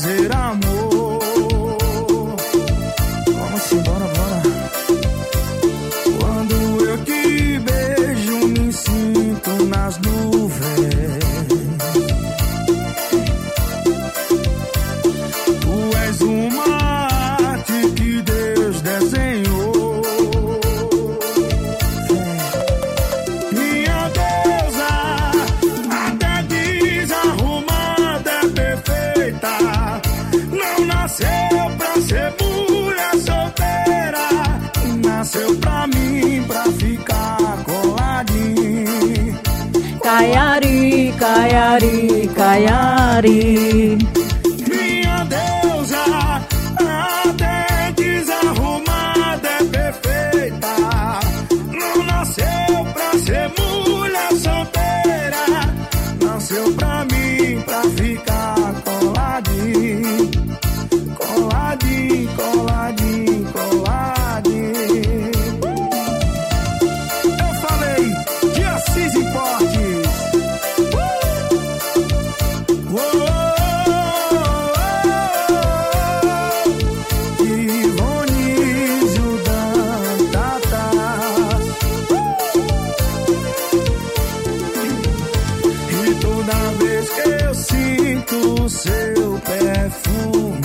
fazer amor. Vamos embora, bora. Quando eu te beijo, me sinto nas nuvens. Tu és uma arte que Deus desenhou. Minha deusa, até desarrumada, é perfeita. Não nasceu pra ser mulher solteira, nasceu pra mim, pra ficar coladinho. Caiari, caiari, caiari. Minha deusa, até desarrumada, é perfeita. Não nasceu pra ser mulher solteira, nasceu pra mim, pra ficar coladinho. Coladinho, coladinho, coladinho. Eu falei de Assis Importes. Ivonísio Dantatas. E toda vez que eu sinto o seu perfume,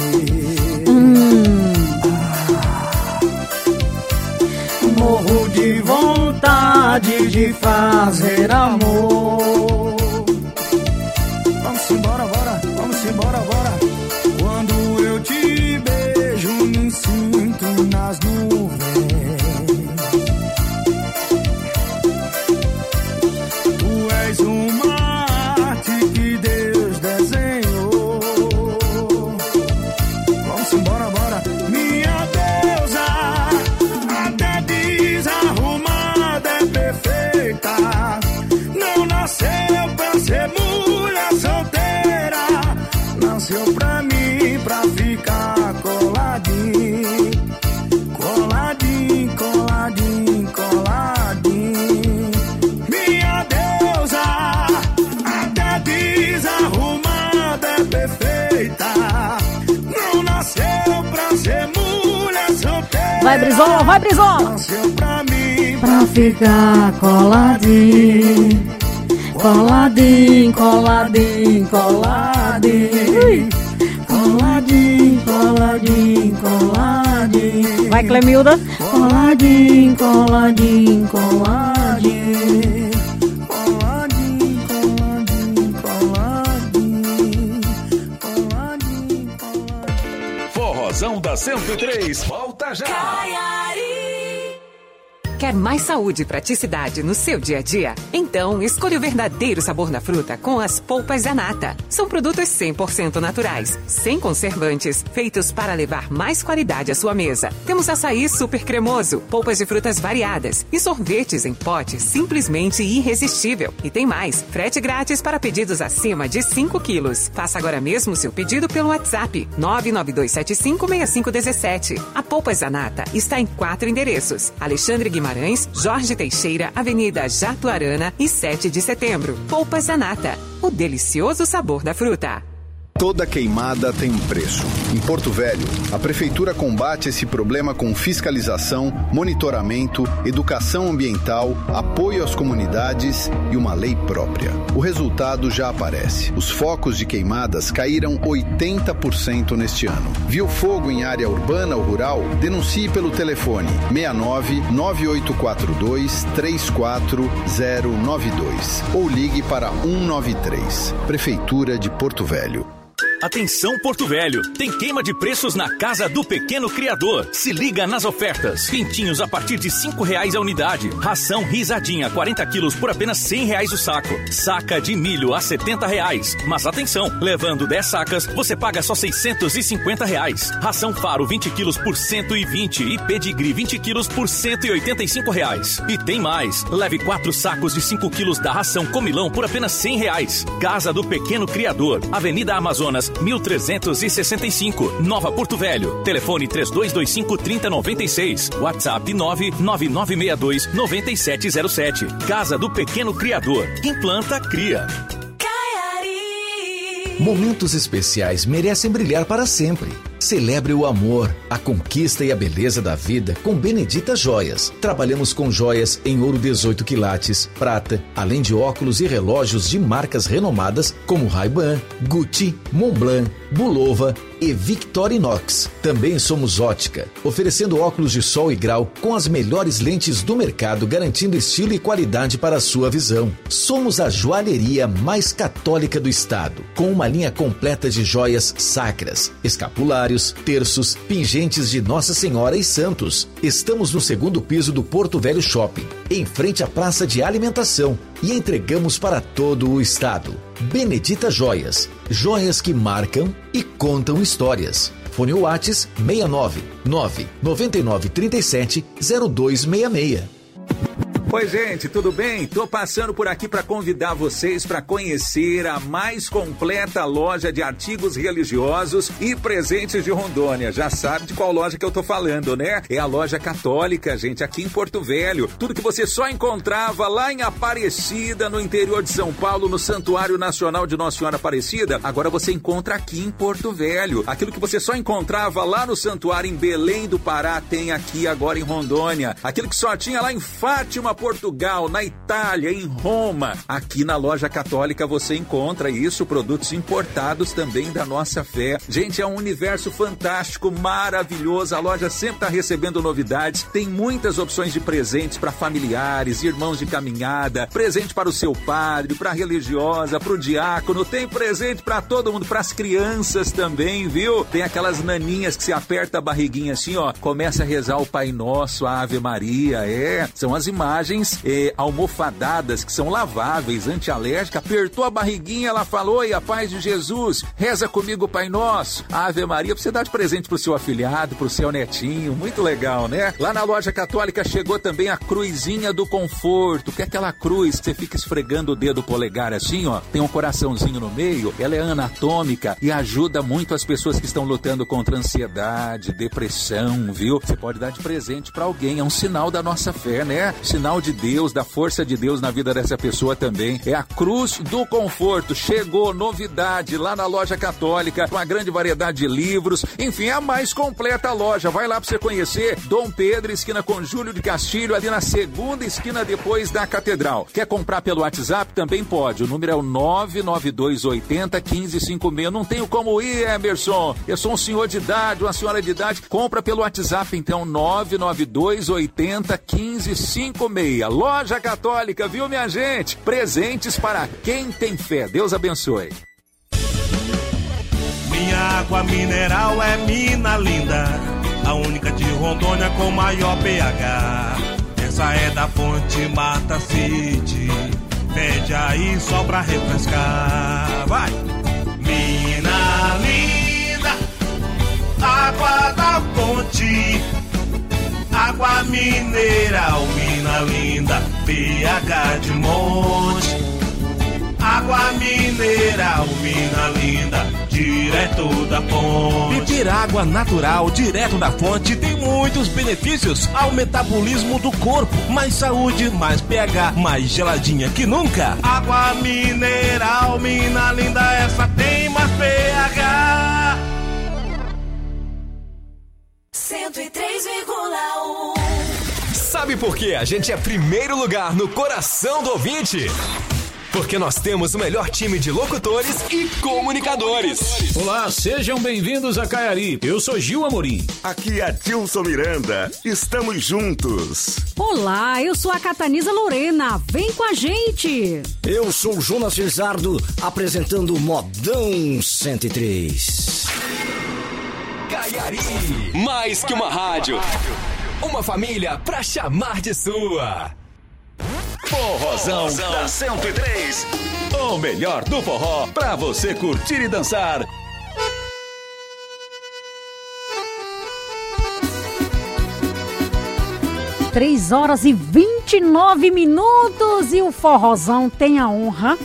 morro de vontade de fazer amor. Vamos embora, bora, vamos embora, bora. Quando eu te beijo, me sinto nas nuvens. Tu és uma arte que Deus desenhou. Vamos embora, bora. Minha deusa, até desarrumada, é perfeita. Não nasceu pra ser mulher solteira, nasceu pra mim, pra ficar coladinho. Coladinho, coladinho, coladinho. Minha deusa, até desarrumada, é perfeita. Não nasceu pra ser mulher solteira. Vai, Brizola, vai, Brizola. Nasceu pra mim, Pra ficar coladinho. Coladinho, coladinho, coladinho. Coladinho, coladinho, coladinho. Vai, Clemilda. Coladinho, coladinho, coladinho. coladinho, coladinho, coladinho. Coladinho, coladinho. Forrozão da 103, volta já. Quer mais saúde e praticidade no seu dia a dia? Então, escolha o verdadeiro sabor da fruta com as polpas Zanata. São produtos 100% naturais, sem conservantes, feitos para levar mais qualidade à sua mesa. Temos açaí super cremoso, polpas de frutas variadas e sorvetes em pote simplesmente irresistível. E tem mais, frete grátis para pedidos acima de 5 quilos. Faça agora mesmo seu pedido pelo WhatsApp 992756517. A Polpas Zanata está em 4 endereços: Alexandre Guimarães, Jorge Teixeira, Avenida Jatuarana e 7 de Setembro. Polpas Zanata, o delicioso sabor da fruta. Toda queimada tem um preço. Em Porto Velho, a Prefeitura combate esse problema com fiscalização, monitoramento, educação ambiental, apoio às comunidades e uma lei própria. O resultado já aparece. Os focos de queimadas caíram 80% neste ano. Viu fogo em área urbana ou rural? Denuncie pelo telefone 69-9842-34092 ou ligue para 193. Prefeitura de Porto Velho. Atenção Porto Velho, tem queima de preços na Casa do Pequeno Criador. Se liga nas ofertas. Pintinhos a partir de R$5 a unidade. Ração Risadinha 40 quilos por apenas R$100 o saco. Saca de milho a R$70. Mas atenção, levando 10 sacas, você paga só R$650. Ração Faro 20 quilos por R$120 e Pedigree 20 quilos por R$185. E tem mais, leve 4 sacos de 5 quilos da ração Comilão por apenas R$100. Casa do Pequeno Criador, Avenida Amazonas 1365, Nova Porto Velho. Telefone 3225-3096. WhatsApp 99962-9707. Casa do Pequeno Criador. Quem planta, cria. Caiari. Momentos especiais merecem brilhar para sempre. Celebre o amor, a conquista e a beleza da vida com Benedita Joias. Trabalhamos com joias em ouro 18 quilates, prata, além de óculos e relógios de marcas renomadas como Ray-Ban, Gucci, Montblanc, Bulova e Victorinox. Também somos ótica, oferecendo óculos de sol e grau com as melhores lentes do mercado, garantindo estilo e qualidade para a sua visão. Somos a joalheria mais católica do estado, com uma linha completa de joias sacras, escapulários, terços, pingentes de Nossa Senhora e santos. Estamos no 2º piso do Porto Velho Shopping, em frente à praça de alimentação, e entregamos para todo o estado. Benedita Joias, joias que marcam e contam histórias. Fone Whats 69 999 37 0266. Oi, gente, tudo bem? Tô passando por aqui para convidar vocês para conhecer a mais completa loja de artigos religiosos e presentes de Rondônia. Já sabe de qual loja que eu tô falando, né? É a Loja Católica, gente, aqui em Porto Velho. Tudo que você só encontrava lá em Aparecida, no interior de São Paulo, no Santuário Nacional de Nossa Senhora Aparecida, agora você encontra aqui em Porto Velho. Aquilo que você só encontrava lá no Santuário em Belém do Pará, tem aqui agora em Rondônia. Aquilo que só tinha lá em Fátima, Portugal, na Itália, em Roma. Aqui na Loja Católica você encontra isso, produtos importados também da nossa fé. Gente, é um universo fantástico, maravilhoso. A loja sempre está recebendo novidades. Tem muitas opções de presentes para familiares, irmãos de caminhada, presente para o seu padre, para a religiosa, para o diácono. Tem presente para todo mundo, para as crianças também, viu? Tem aquelas naninhas que se aperta a barriguinha assim, ó, começa a rezar o Pai Nosso, a Ave Maria. São as imagens almofadadas que são laváveis, antialérgica. Apertou a barriguinha, ela falou: oi, a paz de Jesus, reza comigo, Pai Nosso, Ave Maria, pra você dar de presente pro seu afilhado, pro seu netinho. Muito legal, né? Lá na Loja Católica chegou também a cruzinha do conforto, que é aquela cruz que você fica esfregando o dedo polegar assim, ó, tem um coraçãozinho no meio. Ela é anatômica e ajuda muito as pessoas que estão lutando contra ansiedade, depressão, viu? Você pode dar de presente pra alguém, é um sinal da nossa fé, né? Sinal de Deus, da força de Deus na vida dessa pessoa também. É a Cruz do Conforto. Chegou novidade lá na Loja Católica, com uma grande variedade de livros. Enfim, é a mais completa loja. Vai lá pra você conhecer. Dom Pedro, esquina com Júlio de Castilho, ali na 2ª esquina depois da Catedral. Quer comprar pelo WhatsApp? Também pode. O número é o 99280-1556. Não tenho como ir, Emerson. Eu sou um senhor de idade, uma senhora de idade. Compra pelo WhatsApp, então, 99280-1556. Loja Católica, viu, minha gente? Presentes para quem tem fé. Deus abençoe. Minha água mineral é mina linda, a única de Rondônia com maior pH. Essa é da fonte Mata City, pede aí só pra refrescar. Vai! Mina linda, água da fonte, água mineral, mina linda, pH de monte. Água mineral, mina linda, direto da fonte. Beber água natural, direto da fonte, tem muitos benefícios ao metabolismo do corpo. Mais saúde, mais pH, mais geladinha que nunca. Água mineral, mina linda, essa tem mais pH. 103,1. Sabe por que a gente é primeiro lugar no coração do ouvinte? Porque nós temos o melhor time de locutores e comunicadores. Olá, sejam bem-vindos a Caiari. Eu sou Gil Amorim. Aqui é Dilson Miranda. Estamos juntos. Olá, eu sou a Catanisa Lorena. Vem com a gente. Eu sou o Jonas Cesardo, apresentando o Modão 103. Caiari. Mais que uma rádio. Uma família pra chamar de sua. Forrozão da 103. O melhor do forró pra você curtir e dançar. Três horas e 29 minutos e o Forrozão tem a honra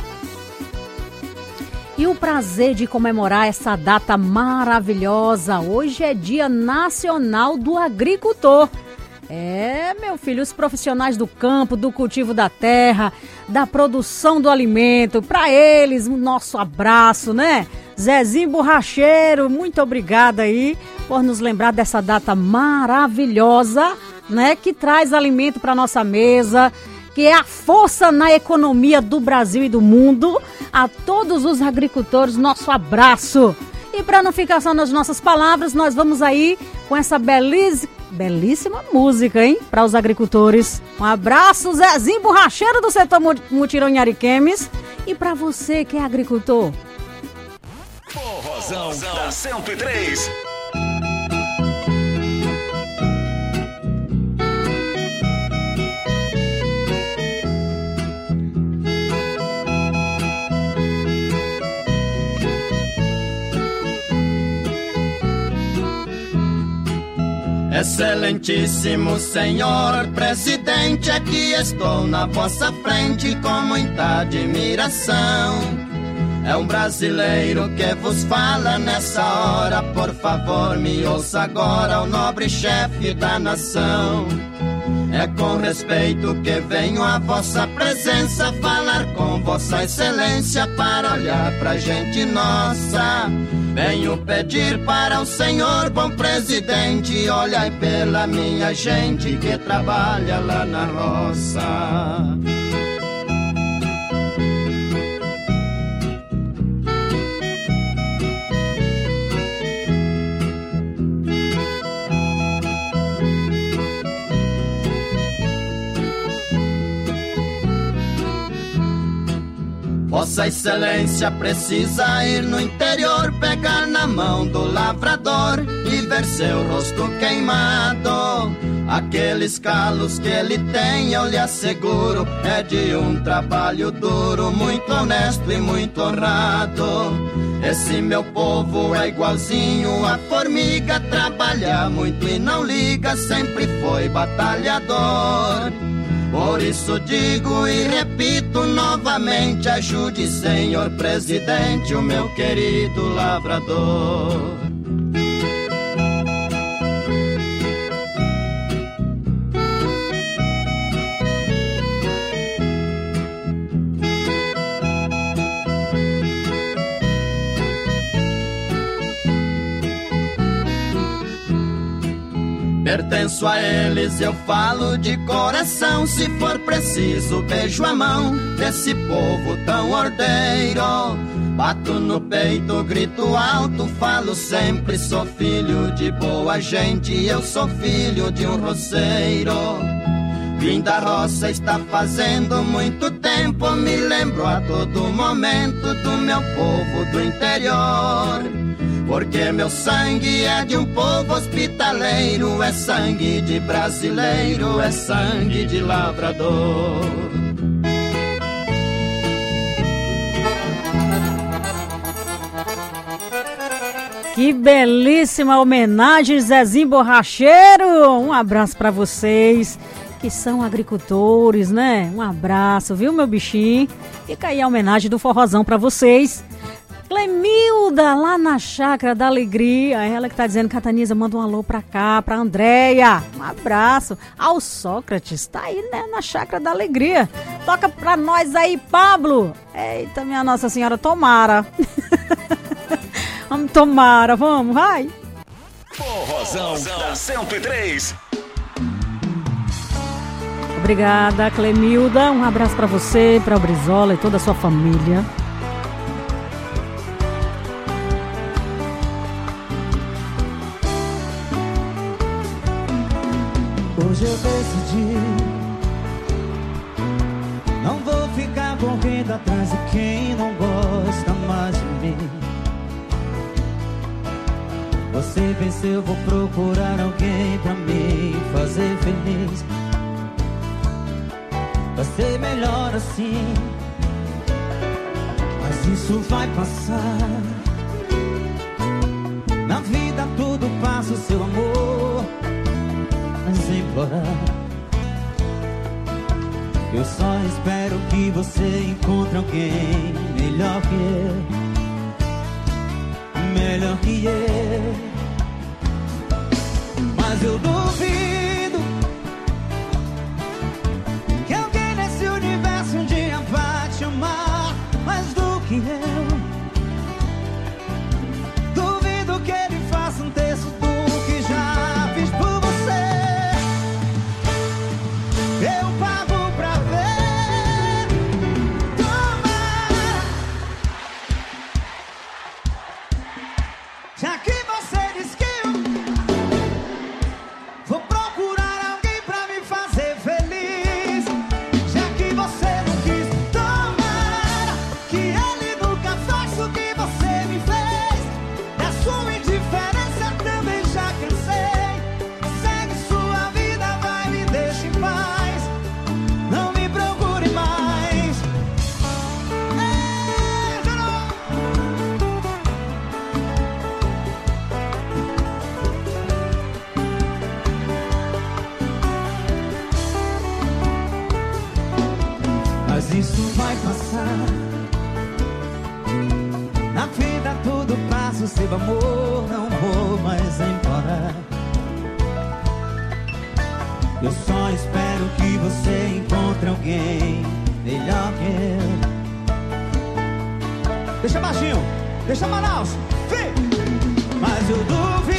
e o prazer de comemorar essa data maravilhosa. Hoje é Dia Nacional do Agricultor. Meu filho, os profissionais do campo, do cultivo da terra, da produção do alimento, para eles, o nosso abraço, né? Zezinho Borracheiro, muito obrigada aí por nos lembrar dessa data maravilhosa, né? Que traz alimento para nossa mesa, que é a força na economia do Brasil e do mundo. A todos os agricultores, nosso abraço. E para não ficar só nas nossas palavras, nós vamos aí com essa belíssima música, hein? Para os agricultores. Um abraço, Zezinho Borracheiro do setor Mutirão em Ariquemes. E para você que é agricultor. Forrozão da 103. Excelentíssimo senhor presidente, aqui estou na vossa frente com muita admiração. É um brasileiro que vos fala nessa hora, por favor me ouça agora, o nobre chefe da nação. É com respeito que venho à vossa presença falar com vossa excelência para olhar pra gente nossa. Venho pedir para o senhor, bom presidente, olhai pela minha gente que trabalha lá na roça. Vossa Excelência precisa ir no interior, pegar na mão do lavrador e ver seu rosto queimado. Aqueles calos que ele tem, eu lhe asseguro, é de um trabalho duro, muito honesto e muito honrado. Esse meu povo é igualzinho a formiga, trabalha muito e não liga, sempre foi batalhador. Por isso digo e repito novamente, ajude, senhor presidente, o meu querido lavrador. Pertenço a eles, eu falo de coração, se for preciso beijo a mão desse povo tão ordeiro. Bato no peito, grito alto, falo sempre, sou filho de boa gente, eu sou filho de um roceiro. Vim da roça, está fazendo muito tempo, me lembro a todo momento do meu povo do interior. Porque meu sangue é de um povo hospitaleiro, é sangue de brasileiro, é sangue de lavrador. Que belíssima homenagem, Zezinho Borracheiro. Um abraço para vocês que são agricultores, né? Um abraço, viu, meu bichinho? Fica aí a homenagem do forrozão para vocês. Clemilda, lá na Chácara da Alegria, ela que tá dizendo, Cataniza, manda um alô pra cá, pra Andréia, um abraço. Ao Sócrates, tá aí, né, na Chácara da Alegria. Toca pra nós aí, Pablo. Eita, minha Nossa Senhora, tomara. Vamos, tomara, vamos, vai. Forrozão da 103. Obrigada, Clemilda, um abraço pra você, pra Brizola e toda a sua família. Hoje eu decidi, não vou ficar correndo atrás de quem não gosta mais de mim. Você venceu, vou procurar alguém pra me fazer feliz. Vai ser melhor assim, mas isso vai passar. Na vida tudo passa, o seu amor sem implorar. Eu só espero que você encontre alguém melhor que eu, melhor que eu. Mas eu duvido Já que você diz que eu vou procurar alguém pra me fazer feliz. Já que você não quis, tomara que ele nunca faça o que você me fez. Da sua indiferença também já cansei. Segue sua vida, vai, me deixa em paz. Não me procure mais. Mas isso vai passar. Na vida tudo passa, o seu amor não vou mais embora. Eu só espero que você encontre alguém melhor que eu. Deixa baixinho, deixa Manaus, vem! Mas eu duvido.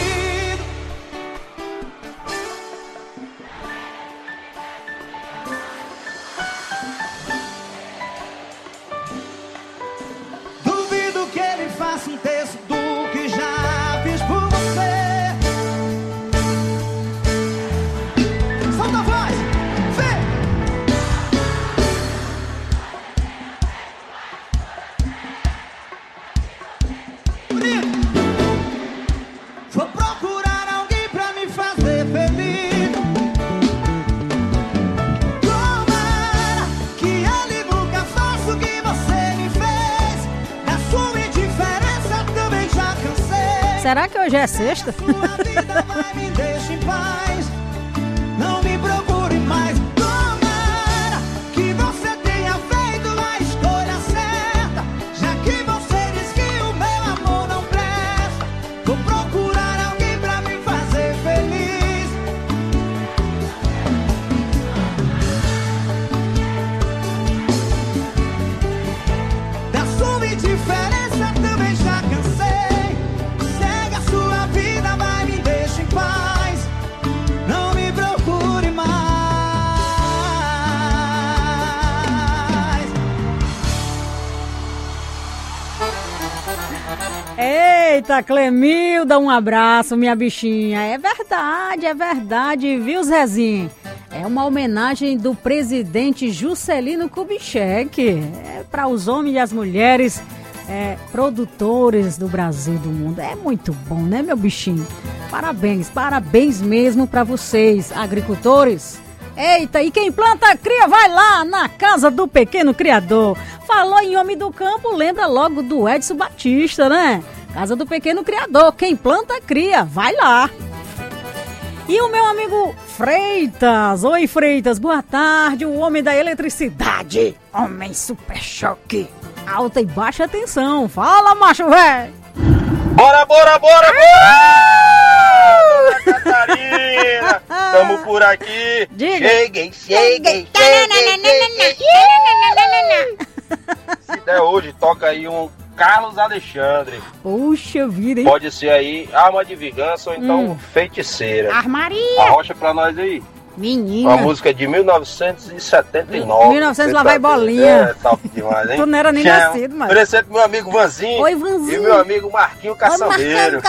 Duvido que ele faça um terço do que já fiz por você. Solta a voz, vem! Bonito! Vou procurar alguém pra me fazer feliz. Tomara que ele nunca faça o que você me fez. Da sua indiferença também já cansei. Será que hoje é sexta? Sua vida vai, me deixa em paz. Não me procure mais. Tomara que você tenha feito a escolha certa. Já que você diz que o meu amor não presta, vou procurar alguém pra me fazer feliz. Da sua indiferença também já cansei. Segue a sua vida, vai, me deixa em paz. Não me procure mais. Eita, Clemilda, um abraço, minha bichinha. É verdade, viu, Zezinho? É uma homenagem do presidente Juscelino Kubitschek. É para os homens e as mulheres produtores do Brasil e do mundo. É muito bom, né, meu bichinho? Parabéns mesmo para vocês, agricultores. Eita, e quem planta, cria, vai lá na Casa do Pequeno Criador. Falou em Homem do Campo, lembra logo do Edson Batista, né? Casa do Pequeno Criador, quem planta, cria, vai lá. E o meu amigo Freitas, oi Freitas, boa tarde, o homem da eletricidade, homem super choque, alta e baixa tensão, fala macho velho. Bora! Catarina, tamo por aqui. Diga. Cheguei. Se der hoje, toca aí um Carlos Alexandre. Puxa vida, hein? Pode ser aí Arma de Vingança ou então Feiticeira. Armaria. Arrocha pra nós aí. Menina. Uma música de 1979. 1900 lá vai bolinha. É, top demais, hein? Tu não era nem nascido, mano. Oferecendo pro meu amigo Vanzinho. Oi, Vanzinho. E meu amigo Marquinho Caçambeiro.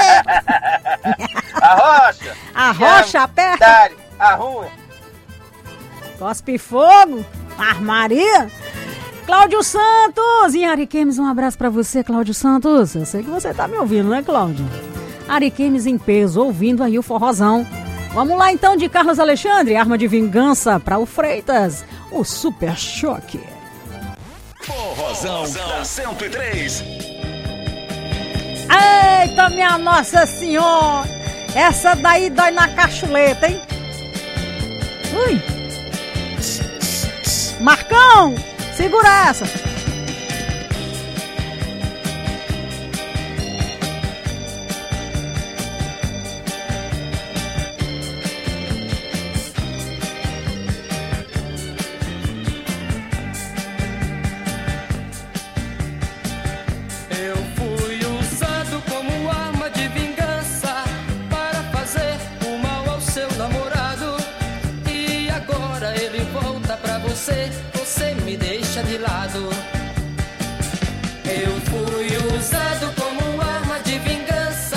Arrocha. Arrocha, aperta. Arruma. Cospe fogo. Armaria. Cláudio Santos, em Ariquemes, um abraço pra você, Cláudio Santos. Eu sei que você tá me ouvindo, né, Cláudio? Ariquemes em peso, ouvindo aí o forrozão. Vamos lá então de Carlos Alexandre, Arma de Vingança para o Freitas, o Super Choque. Forrozão da 103. Eita, minha Nossa Senhora! Essa daí dói na cachuleta, hein? Ui! Marcão! Segura essa! Eu fui usado como arma de vingança para fazer o mal ao seu namorado. E agora ele volta pra você, você me deixa de lado. Eu fui usado como arma de vingança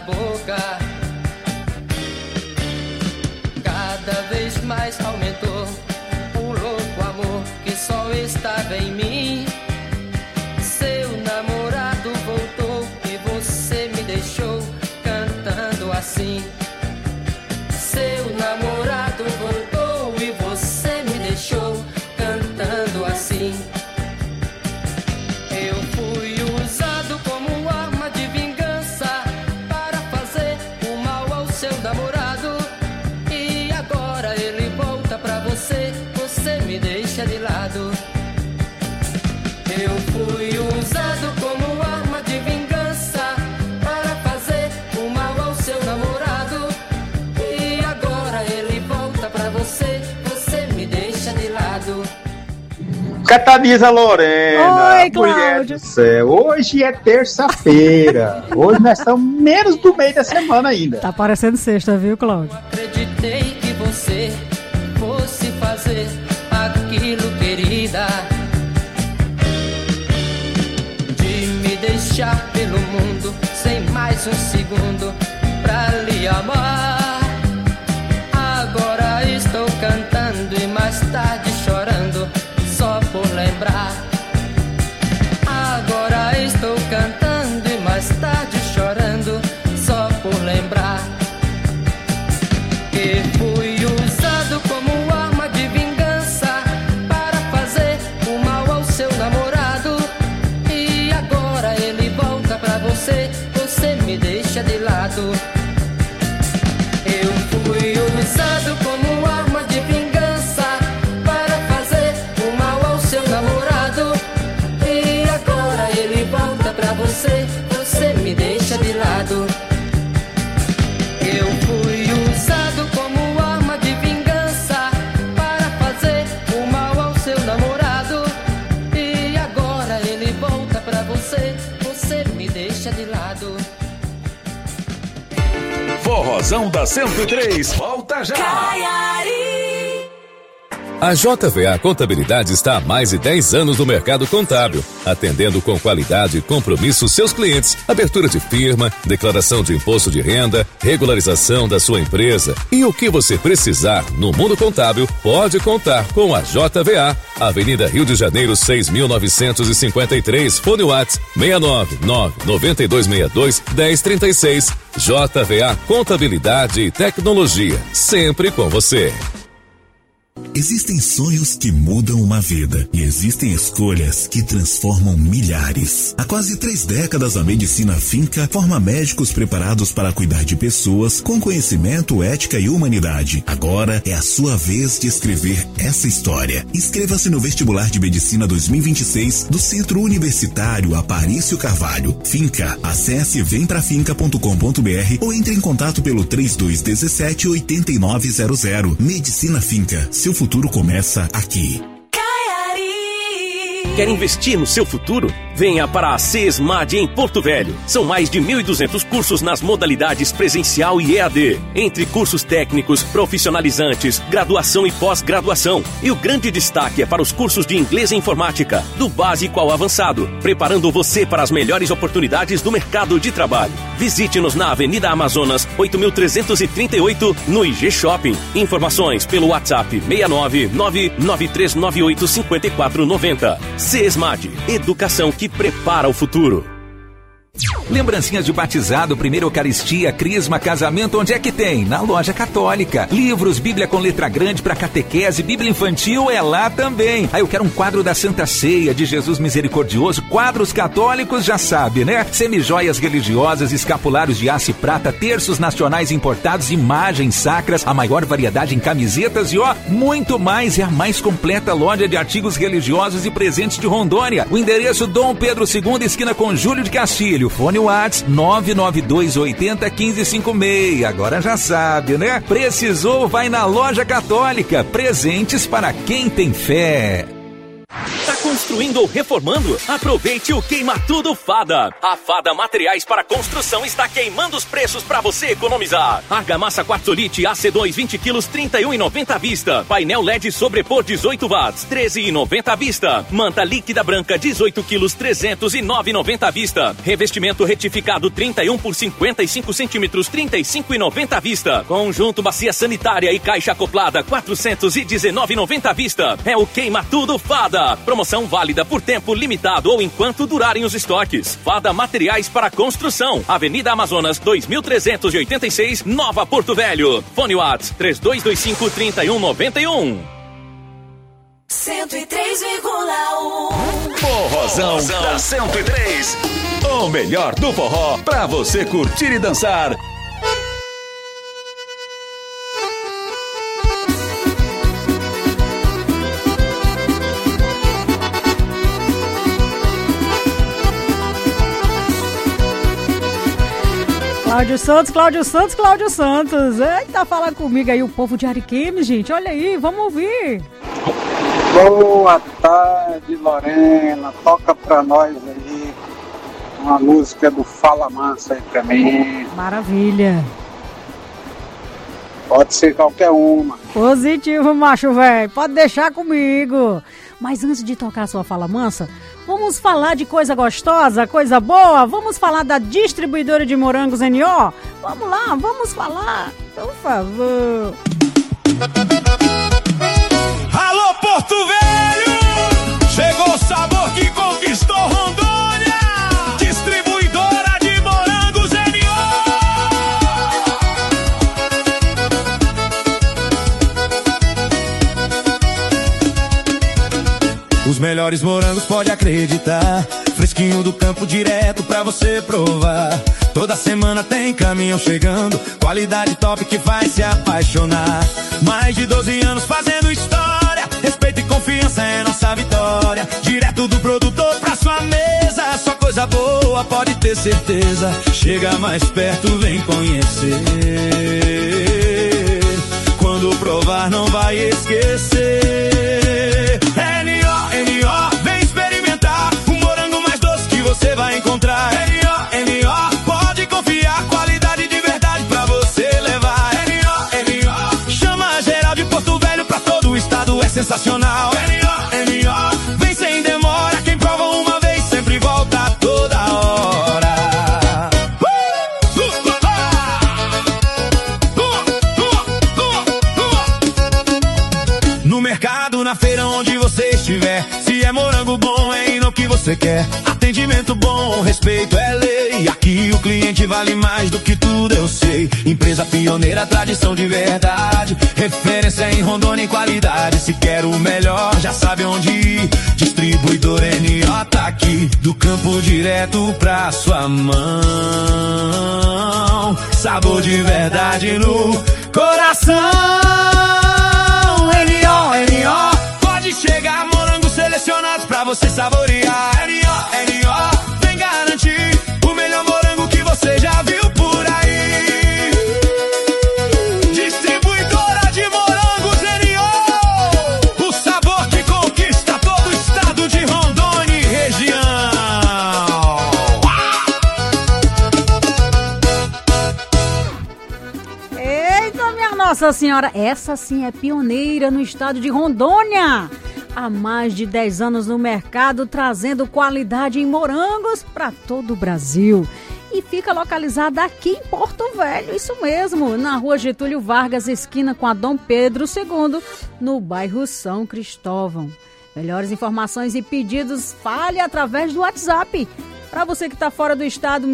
boca. Cada vez mais aumentou o louco amor que só estava em mim. Seu namorado voltou e você me deixou cantando assim. Seu namorado voltou e você me deixou cantando assim. Eu fui usado como arma de vingança para fazer o mal ao seu namorado. E agora ele volta pra você, você me deixa de lado. Eu fui usado como arma de vingança para fazer o mal ao seu namorado. E agora ele volta pra você, você me deixa de lado. Catamisa Lorena. Oi, Mulher do céu. Hoje é terça-feira. Hoje nós estamos menos do meio da semana ainda. Tá parecendo sexta, viu, Cláudio? Acreditei que você fosse fazer aquilo, querida, de me deixar pelo mundo sem mais um segundo pra lhe amar. Agora estou cantando e mais tarde chorando só por lembrar. Agora estou cantando e mais tarde chorando só por lembrar. Que fui usado como arma de vingança para fazer o mal ao seu namorado. E agora ele volta pra você, você me deixa de lado. Eu fui usado como arma de vingança para fazer o mal ao seu namorado. E agora ele volta pra você, você me deixa de lado. Eu fui usado como arma de vingança para fazer o mal ao seu namorado. E agora ele volta pra você, você me deixa de lado. Forrozão da 103, volta já! A JVA Contabilidade está há mais de 10 anos no mercado contábil, atendendo com qualidade e compromisso seus clientes. Abertura de firma, declaração de imposto de renda, regularização da sua empresa e o que você precisar no mundo contábil, pode contar com a JVA. Avenida Rio de Janeiro 6.953, fone WhatsApp 699-9262-1036. JVA Contabilidade e Tecnologia, sempre com você. Existem sonhos que mudam uma vida e existem escolhas que transformam milhares. Há quase 3 décadas, a Medicina Finca forma médicos preparados para cuidar de pessoas com conhecimento, ética e humanidade. Agora é a sua vez de escrever essa história. Inscreva-se no vestibular de Medicina 2026 do Centro Universitário Aparício Carvalho. Finca. Acesse vemprafinca.com.br ou entre em contato pelo 3217-8900. Medicina Finca. Seu futuro começa aqui. Quer investir no seu futuro? Venha para a CESMAD em Porto Velho. São mais de 1.200 cursos nas modalidades presencial e EAD. Entre cursos técnicos, profissionalizantes, graduação e pós-graduação. E o grande destaque é para os cursos de inglês e informática, do básico ao avançado, preparando você para as melhores oportunidades do mercado de trabalho. Visite-nos na Avenida Amazonas, 8.338, no IG Shopping. Informações pelo WhatsApp 69993985490. CESMAD, educação que prepara o futuro. Lembrancinhas de batizado, primeira Eucaristia, crisma, casamento, onde é que tem? Na Loja Católica. Livros, Bíblia com letra grande para catequese, Bíblia infantil é lá também. Aí eu quero um quadro da Santa Ceia, de Jesus Misericordioso, quadros católicos, já sabe, né? Semijoias religiosas, escapulários de aço e prata, terços nacionais importados, imagens sacras, a maior variedade em camisetas e muito mais. É a mais completa loja de artigos religiosos e presentes de Rondônia. O endereço Dom Pedro II, esquina com Júlio de Castilho. Fone WhatsApp 992801556. Agora já sabe, né? Precisou, vai na Loja Católica. Presentes para quem tem fé. Tá com construindo ou reformando? Aproveite o Queima Tudo Fada. A Fada Materiais para Construção está queimando os preços para você economizar. Argamassa Quartzolite AC2 20 kg, 31,90 à vista. Painel LED sobrepor 18 watts, 13,90 à vista. Manta líquida branca 18 kg, 309,90 à vista. Revestimento retificado 31 por 55 centímetros, 35,90 à vista. Conjunto bacia sanitária e caixa acoplada 419,90 à vista. É o Queima Tudo Fada. Promoção válida por tempo limitado ou enquanto durarem os estoques. Fada Materiais para Construção. Avenida Amazonas 2386, Nova Porto Velho. Fone WhatsApp 3225-3191. 103,1 Forrozão da 103. O melhor do forró pra você curtir e dançar. Cláudio Santos. Eita, fala comigo aí o povo de Ariquemes, gente. Olha aí, vamos ouvir. Boa tarde, Lorena. Toca pra nós aí uma música do Fala Mansa aí pra mim. Maravilha. Pode ser qualquer uma. Positivo, macho velho. Pode deixar comigo. Mas antes de tocar a sua Fala Mansa, vamos falar de coisa gostosa, coisa boa? Vamos falar da distribuidora de morangos NO? Vamos lá, vamos falar. Por favor. Alô, Porto Velho! Chegou o sabor que conquistou Rondônia! Distribuidora de morangos NO! Os melhores morangos, pode acreditar. Fresquinho do campo direto pra você provar. Toda semana tem caminhão chegando. Qualidade top que vai se apaixonar. Mais de 12 anos fazendo história. Respeito e confiança é nossa vitória. Direto do produtor pra sua mesa. Só coisa boa, pode ter certeza. Chega mais perto, vem conhecer. Quando provar não vai esquecer. N.O., vem experimentar. O morango mais doce que você vai encontrar. N.O., pode confiar. Qualidade de verdade pra você levar. N.O., chama geral de Porto Velho pra todo o estado, é sensacional. N.O., vem sem demora. Quem prova uma vez sempre volta toda hora. No mercado, na feira, onde você estiver, se é morango bom, é no que você quer. Atendimento bom, respeito é lei. Aqui o cliente vale mais do que tudo, eu sei. Empresa pioneira, tradição de verdade. Referência em Rondônia em qualidade. Se quer o melhor, já sabe onde ir. Distribuidor NO tá aqui. Do campo direto pra sua mão. Sabor de verdade no coração. N.O., pode chegar, morangos selecionados pra você saborear. N.O., vem garantir o melhor morango que você já viu por aí. Distribuidora de morangos N.O., o sabor que conquista todo o estado de Rondônia e região. Eita, minha Nossa Senhora, essa sim é pioneira no estado de Rondônia. Há mais de 10 anos no mercado, trazendo qualidade em morangos para todo o Brasil. E fica localizada aqui em Porto Velho, isso mesmo, na rua Getúlio Vargas, esquina com a Dom Pedro II, no bairro São Cristóvão. Melhores informações e pedidos, fale através do WhatsApp. Para você que está fora do estado,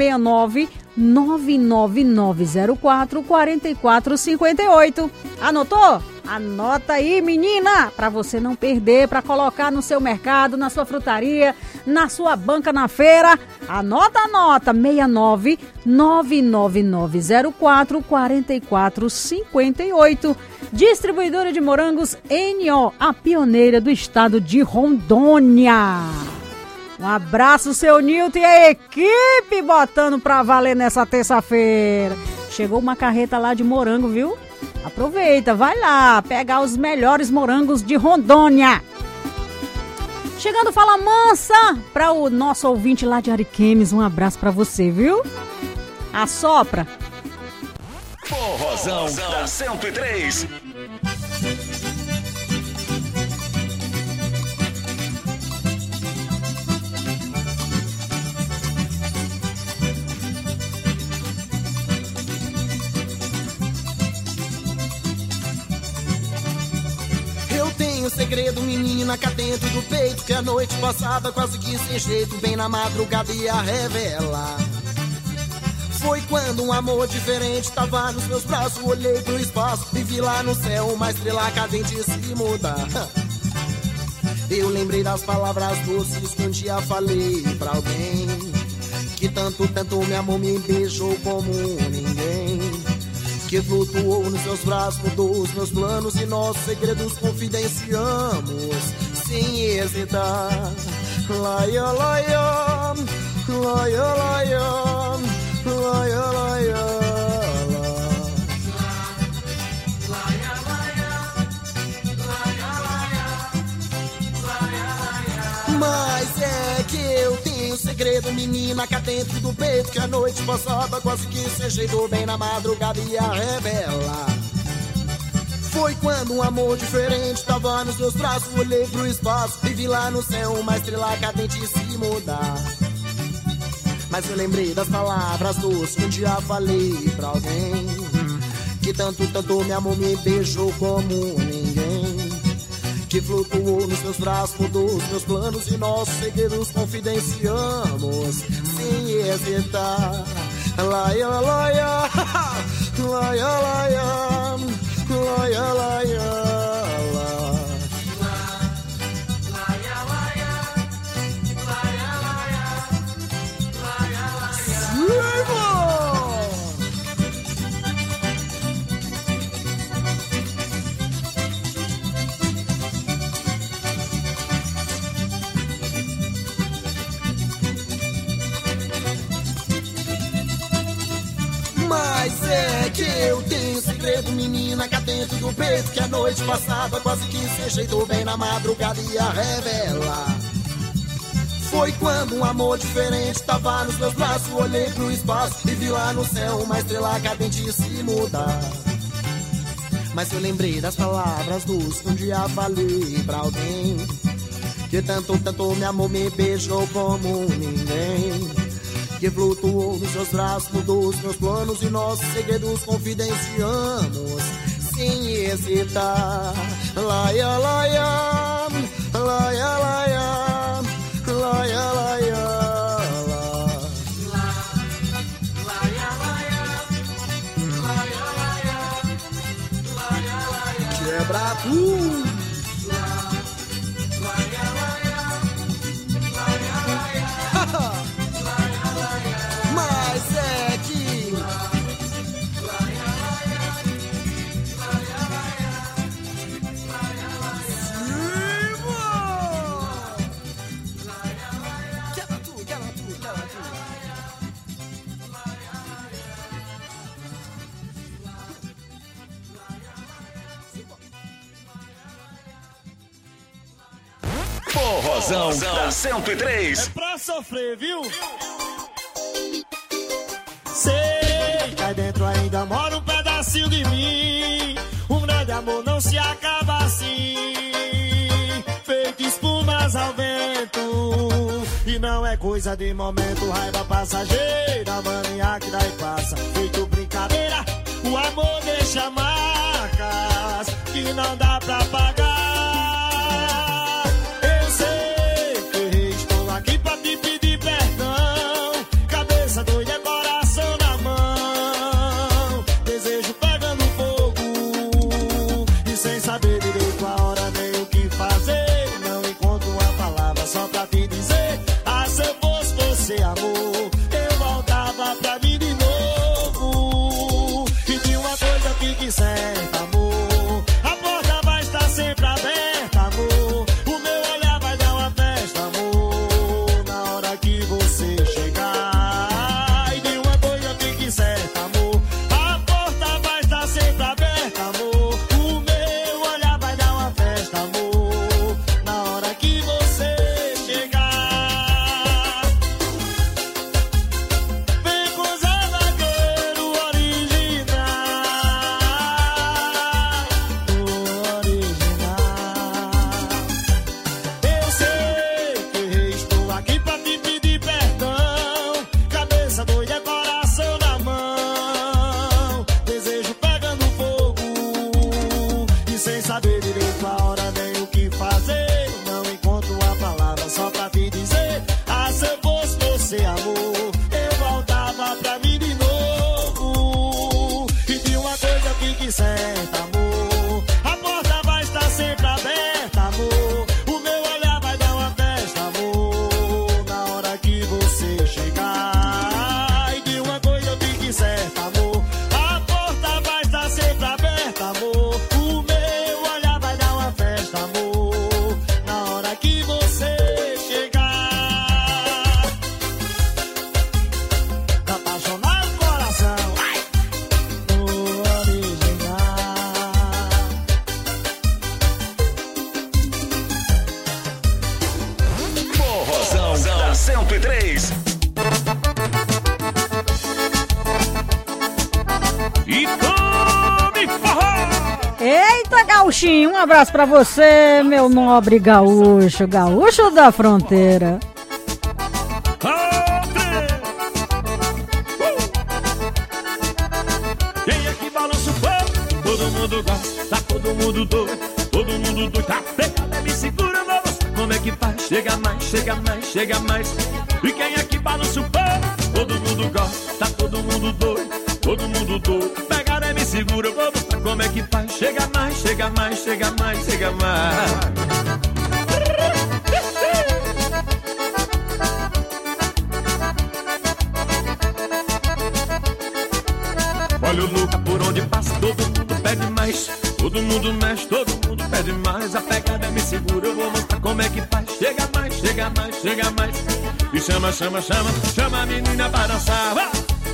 69999044458. Anotou? Anota aí, menina, para você não perder, para colocar no seu mercado, na sua frutaria, na sua banca, na feira. Anota, 69999044458. Distribuidora de morangos NO, a pioneira do estado de Rondônia. Um abraço, seu Nilton e a equipe botando pra valer nessa terça-feira. Chegou uma carreta lá de morango, viu? Aproveita, vai lá, pegar os melhores morangos de Rondônia. Chegando Fala Mansa para o nosso ouvinte lá de Ariquemes. Um abraço para você, viu? Assopra. Forrozão da 103. Um segredo, menina, cá dentro do peito, que a noite passada quase que sem jeito, bem na madrugada ia revelar. Foi quando um amor diferente tava nos meus braços, olhei pro espaço e vi lá no céu uma estrela cadente se mudar. Eu lembrei das palavras doces que um dia falei pra alguém, que tanto me amou, me beijou como ninguém, que flutuou nos seus braços, mudou os meus planos e nossos segredos confidenciamos sem hesitar. Laia, laia, laia, laia, laia, laia. Mas é que eu tenho segredo, menina, cá dentro do peito, que a noite passada quase que sem jeito, bem na madrugada ia revelar. Foi quando um amor diferente tava nos meus braços, olhei pro espaço e vi lá no céu uma estrela cadente se mudar. Mas eu lembrei das palavras doces que um dia falei pra alguém, que tanto me amou, me beijou como ninguém, que flutuou nos meus braços, mudou os meus planos e nossos segredos confidenciamos sem hesitar. Laia, laia, laia, laia, laia, laia. Mas é que eu tenho segredo, menina, cá dentro do peito, que a noite passada quase que se ajeitou, bem na madrugada ia revelar. Foi quando um amor diferente tava nos meus braços, olhei pro espaço e vi lá no céu uma estrela cadente se mudar. Mas eu lembrei das palavras doces que um dia falei pra alguém, que tanto me amou, me beijou como ninguém, que flutuou nos seus braços, mudou os meus planos e nossos segredos confidenciamos sem hesitar. Laia, laia, laia, laia, laia, laia. Quebra tudo. Mas é que Forrozão da 103. É pra sofrer, viu? sei que aí dentro ainda mora um pedacinho de mim. Um grande amor não se acaba assim, feito espumas ao vento. E não é coisa de momento, raiva passageira, mania que daí passa. Feito brincadeira, o amor deixa marcas que não dá pra pagar. Eu sei que errei, estou aqui pra te pedir perdão. Cabeça doida, coração na mão, desejo pegando fogo e sem saber direito a hora nem o que fazer. Não encontro uma palavra só pra te dizer: ah, se eu fosse você, amor, eu voltava pra mim de novo. E de uma coisa fique certa, amor, a porta vai estar sempre aberta. 103. E tome forró! Eita, Gauchinho, um abraço pra você, meu nobre gaúcho, gaúcho da fronteira. Quem é que balança o fogo? Todo mundo gosta, tá todo mundo doido. Todo mundo doido, tá pegada, me segura, vamos. Como é que faz? Chega mais, chega mais, chega mais. E quem é que balança o fogo? Todo mundo gosta, tá todo mundo doido. Todo mundo doido, pegada, me segura, vamos. Como é que faz? Chega mais, chega mais, chega mais, chega mais. Olha o Luca por onde passa, todo mundo pede mais. Todo mundo mexe, todo mundo pede mais. A pegada me segura, eu vou mostrar como é que faz. Chega mais, chega mais, chega mais. E chama, chama, chama, chama a menina para dançar. Vai!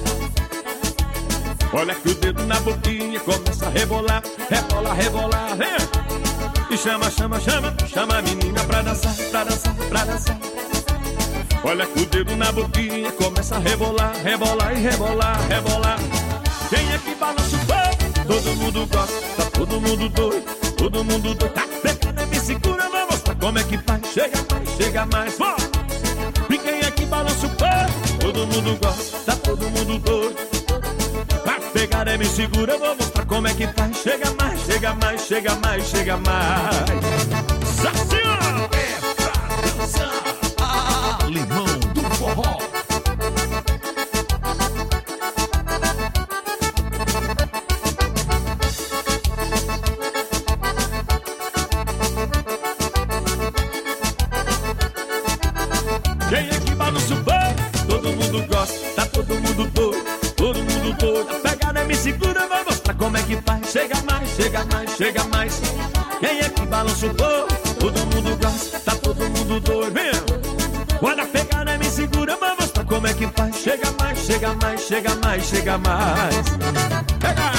Olha que o dedo na boquinha começa a rebolar. Rebola, rebolar, vem! E chama, chama, chama, chama a menina pra dançar, pra dançar, pra dançar. Olha que o dedo na boquinha começa a rebolar, rebolar e rebolar, rebolar. Quem é que balança o fogo? Todo mundo gosta, tá todo mundo doido. Todo mundo doido, tá pegando, me segura, vou mostrar como é que faz. Chega mais, chega mais, vó! E quem é que balança o fogo? Todo mundo gosta, tá todo mundo doido. Pra pegar me segura, eu vou mostrar como é que faz. Chega mais, chega mais, chega mais, chega mais. Sacião! É pra dançar. Alemão do forró. Quem é que balança o banco? Todo mundo gosta, tá todo mundo doido. Todo mundo doido, a pegada me segura, vai mostrar como é que faz. Chega mais, chega mais, chega mais. Quem é que balança o povo? Todo mundo gosta, tá todo mundo doido, vem! Quando a pegada me segura, vai mostrar como é que faz. Chega mais, chega mais, chega mais, chega mais. Pega!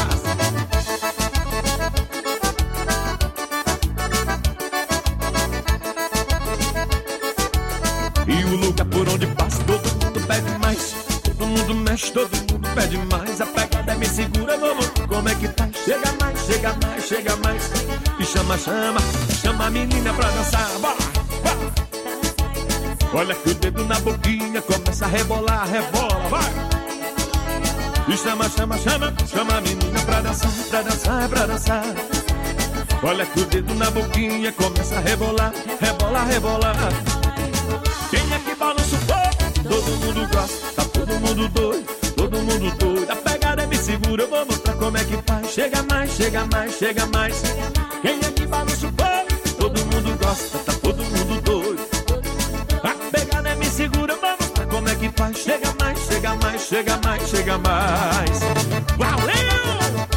E o Luca por onde passa, todo mundo pede mais. Todo mundo mexe, todo mundo pede mais. A pegada me segura, vamos, como é que faz? Chega mais, chega mais, chega mais. E chama, chama, chama a menina pra dançar. Bora, bora. Olha que o dedo na boquinha começa a rebolar, rebola, vai. E chama, chama, chama, chama a menina pra dançar, pra dançar, pra dançar. Olha que o dedo na boquinha começa a rebolar, rebolar, rebolar. Quem é que balança o fogo? Todo mundo gosta, tá todo mundo doido. Todo mundo doido, a pegada me segura, eu vou mostrar como é que faz. Chega mais, chega mais, chega mais. Quem é que balança o fogo? Todo mundo gosta, tá todo mundo doido. A pegada me segura, eu vou mostrar como é que faz. Chega mais, chega mais, chega mais, chega mais. Valeu!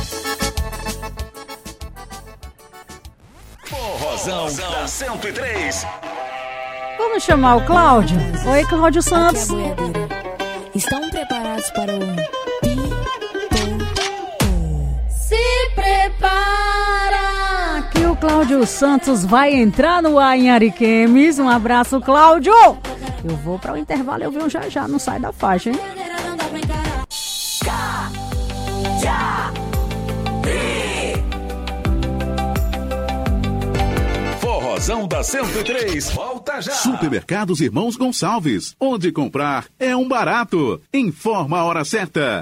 Forrozão da 103. Vamos chamar o Cláudio? Oi, Cláudio Santos. Estão preparados para o Se prepara que o Cláudio Santos vai entrar no ar em Ariquemes. Um abraço, Cláudio. Eu vou para o intervalo, eu venho já, não sai da faixa, hein? Forrozão da 103. Volta já. Supermercados Irmãos Gonçalves. Onde comprar é um barato. Informa a hora certa.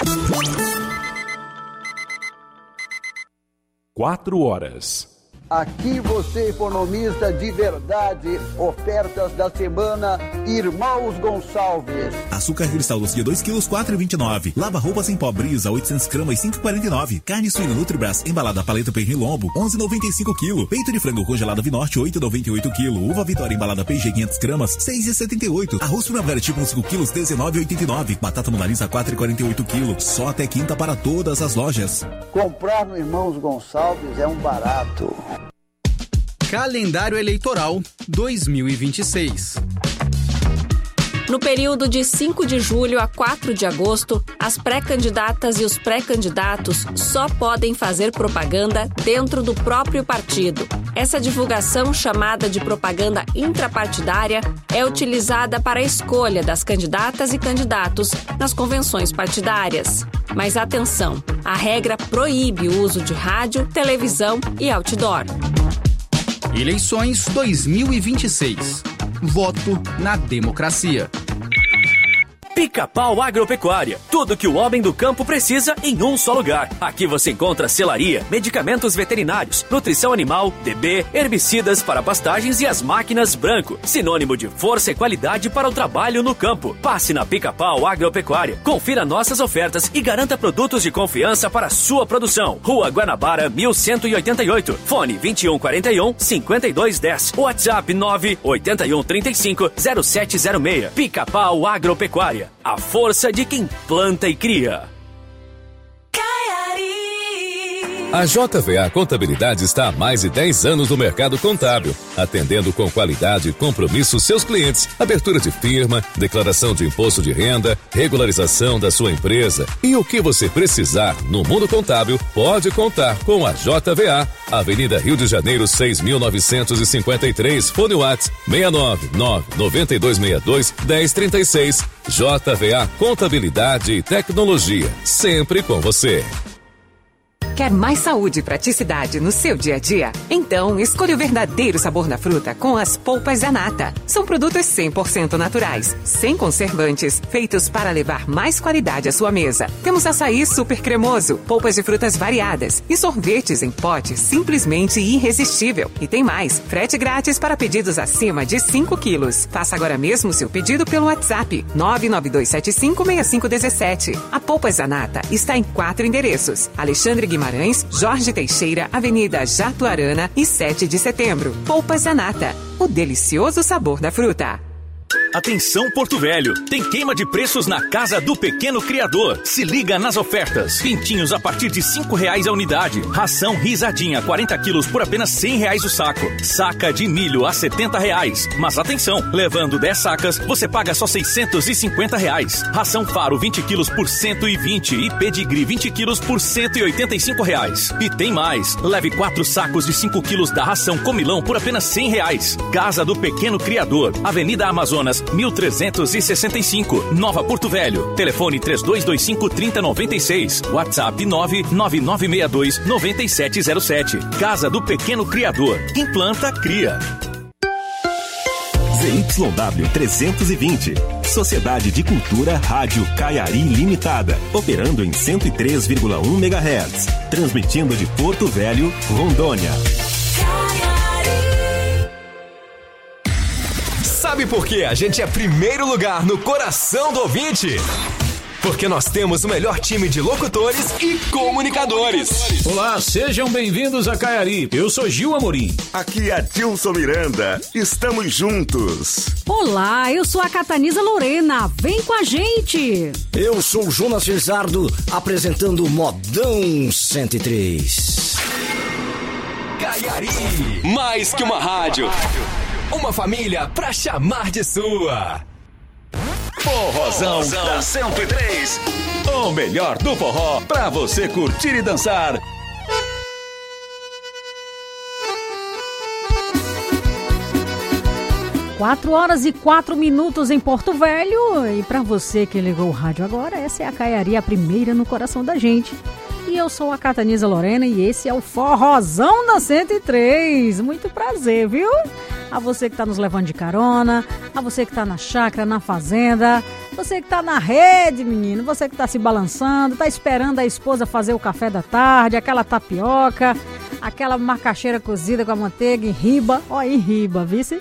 4h. Aqui você economiza de verdade. Ofertas da semana Irmãos Gonçalves. Açúcar cristal doce de 2 kg, 4,29. Lava roupas em pó Brisa, 800 gramas, 5,49. Carne suína Nutribras, embalada paleta pernilombo, 11,95 kg. Peito de frango congelado Vinorte, 8,98 kg. Uva Vitória embalada P&G 500 gramas, 6,78. Arroz primavera tipo 5 kg, 19,89. Batata monalisa 4,48 kg. Só até quinta para todas as lojas. Comprar no Irmãos Gonçalves é um barato. Calendário Eleitoral 2026. No período de 5 de julho a 4 de agosto, as pré-candidatas e os pré-candidatos só podem fazer propaganda dentro do próprio partido. Essa divulgação, chamada de propaganda intrapartidária, é utilizada para a escolha das candidatas e candidatos nas convenções partidárias. Mas atenção, a regra proíbe o uso de rádio, televisão e outdoor. Eleições 2026. Voto na democracia. Pica-Pau Agropecuária. Tudo que o homem do campo precisa em um só lugar. Aqui você encontra selaria, medicamentos veterinários, nutrição animal, DB, herbicidas para pastagens e as máquinas branco. Sinônimo de força e qualidade para o trabalho no campo. Passe na Pica-Pau Agropecuária. Confira nossas ofertas e garanta produtos de confiança para a sua produção. Rua Guanabara, 1188. Fone 2141-5210. WhatsApp 98135-0706. Pica-Pau Agropecuária. A força de quem planta e cria. A JVA Contabilidade está há mais de 10 anos no mercado contábil, atendendo com qualidade e compromisso seus clientes. Abertura de firma, declaração de imposto de renda, regularização da sua empresa e o que você precisar no mundo contábil, pode contar com a JVA. Avenida Rio de Janeiro, 6.953, fone WhatsApp 699-9262-1036. JVA Contabilidade e Tecnologia, sempre com você. Quer mais saúde e praticidade no seu dia a dia? Então, escolha o verdadeiro sabor da fruta com as polpas Zanata. São produtos 100% naturais, sem conservantes, feitos para levar mais qualidade à sua mesa. Temos açaí super cremoso, polpas de frutas variadas e sorvetes em pote simplesmente irresistível. E tem mais, frete grátis para pedidos acima de 5 quilos. Faça agora mesmo seu pedido pelo WhatsApp 992756517. A Polpas Zanata está em 4 endereços: Alexandre Guimarães, Jorge Teixeira, Avenida Jatuarana e 7 de setembro. Polpas Zanata, o delicioso sabor da fruta. Atenção Porto Velho, tem queima de preços na Casa do Pequeno Criador. Se liga nas ofertas. Pintinhos a partir de R$5 a unidade. Ração risadinha 40 quilos por apenas R$100 o saco. Saca de milho a R$70. Mas atenção, levando 10 sacas, você paga só R$650. Ração Faro 20 quilos por R$120 e Pedigree 20 quilos por R$185. E tem mais, leve 4 sacos de 5 quilos da ração Comilão por apenas R$100. Casa do Pequeno Criador, Avenida Amazonas 1365, Nova Porto Velho. Telefone 3225-3096. WhatsApp 99962-9707. Casa do Pequeno Criador. Quem planta, cria. ZYW 320. Sociedade de Cultura Rádio Caiari Limitada. Operando em 103,1 MHz. Transmitindo de Porto Velho, Rondônia. Sabe por que a gente é primeiro lugar no coração do ouvinte? Porque nós temos o melhor time de locutores e comunicadores. Olá, sejam bem-vindos a Caiari. Eu sou Gil Amorim. Aqui é Dilson Miranda. Estamos juntos. Olá, eu sou a Catanisa Lorena. Vem com a gente. Eu sou o Jonas Cesardo, apresentando o Modão 103. Caiari, mais que uma rádio. Uma família pra chamar de sua. Forrozão da 103. O melhor do forró pra você curtir e dançar. Quatro horas e 4 minutos em Porto Velho. E pra você que ligou o rádio agora, essa é a Caiari, a primeira no coração da gente. E eu sou a Catanisa Lorena e esse é o Forrozão da 103. Muito prazer, viu? A você que está nos levando de carona, a você que está na chácara, na fazenda, você que está na rede, menino, você que está se balançando, está esperando a esposa fazer o café da tarde, aquela tapioca, aquela macaxeira cozida com a manteiga em riba. Ó, em riba, vice?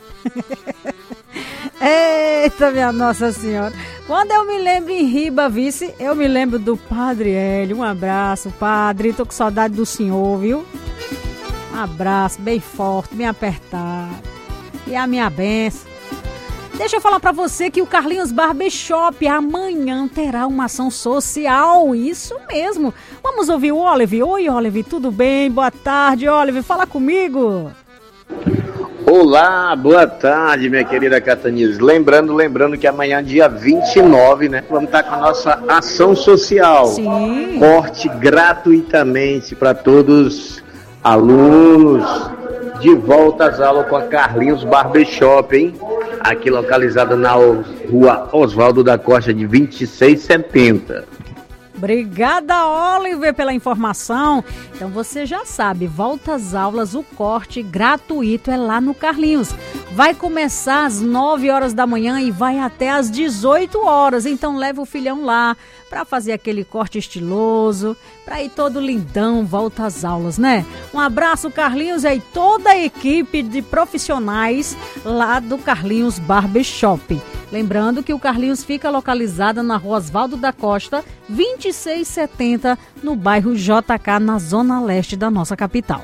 Eita, minha Nossa Senhora. Quando eu me lembro em riba, vice, eu me lembro do Padre Hélio. Um abraço, padre. Tô com saudade do senhor, viu? Um abraço bem forte, bem apertado. E a minha benção. Deixa eu falar pra você que o Carlinhos Barbershop amanhã terá uma ação social. Isso mesmo. Vamos ouvir o Olive. Oi, Olive, tudo bem? Boa tarde, Olive. Fala comigo. Olá, boa tarde, minha querida Cataniza. Lembrando que amanhã, dia 29, né? Vamos estar com a nossa ação social. Sim. Corte gratuitamente para todos alunos. De volta às aulas com a Carlinhos Barbershop, hein? Aqui localizada na rua Oswaldo da Costa, de 2670. Obrigada, Oliver, pela informação. Então você já sabe, volta às aulas, o corte gratuito é lá no Carlinhos. Vai começar às 9 horas da manhã e vai até às 18 horas. Então leva o filhão lá para fazer aquele corte estiloso, para ir todo lindão, volta às aulas, né? Um abraço, Carlinhos, e toda a equipe de profissionais lá do Carlinhos Barbershop. Lembrando que o Carlinhos fica localizado na rua Oswaldo da Costa, 2670, no bairro JK, na zona leste da nossa capital.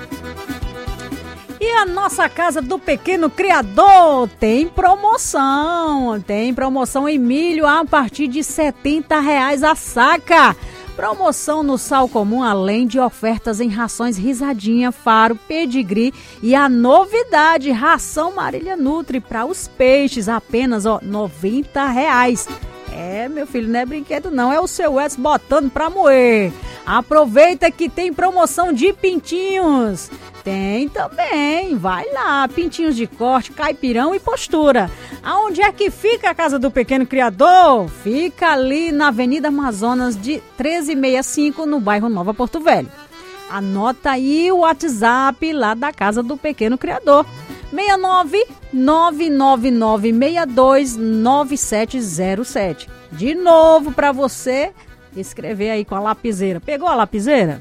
E a nossa Casa do Pequeno Criador tem promoção em milho a partir de R$70 a saca. Promoção no sal comum, além de ofertas em rações Risadinha, Faro, Pedigree e a novidade, ração Marília Nutri para os peixes, apenas R$90. É, meu filho, não é brinquedo não, é o seu S botando pra moer. Aproveita que tem promoção de pintinhos. Tem também, vai lá, pintinhos de corte, caipirão e postura. Aonde é que fica a Casa do Pequeno Criador? Fica ali na Avenida Amazonas, de 1365, no bairro Nova Porto Velho. Anota aí o WhatsApp lá da Casa do Pequeno Criador. 69999629707. De novo para você escrever aí com a lapiseira. Pegou a lapiseira?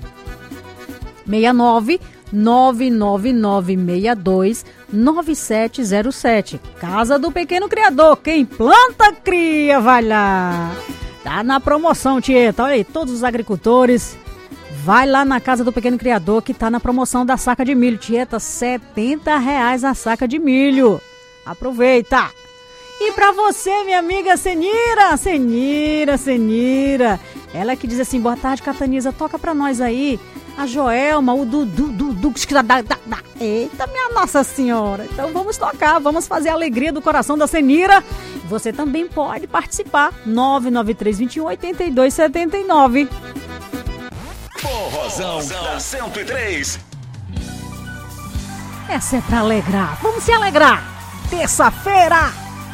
69999629707. Casa do Pequeno Criador. Quem planta, cria, vai lá. Tá na promoção, Tieta. Olha aí, todos os agricultores. Vai lá na Casa do Pequeno Criador, que tá na promoção da saca de milho. Tieta, R$70 a saca de milho. Aproveita! E pra você, minha amiga Senira. Ela que diz assim, boa tarde, Cataniza, toca pra nós aí. A Joelma, o Dudu. Eita, minha Nossa Senhora. Então vamos tocar, vamos fazer a alegria do coração da Senira. Você também pode participar. 993218279. Forrozão da 103. Essa é pra alegrar. Vamos se alegrar. Terça-feira.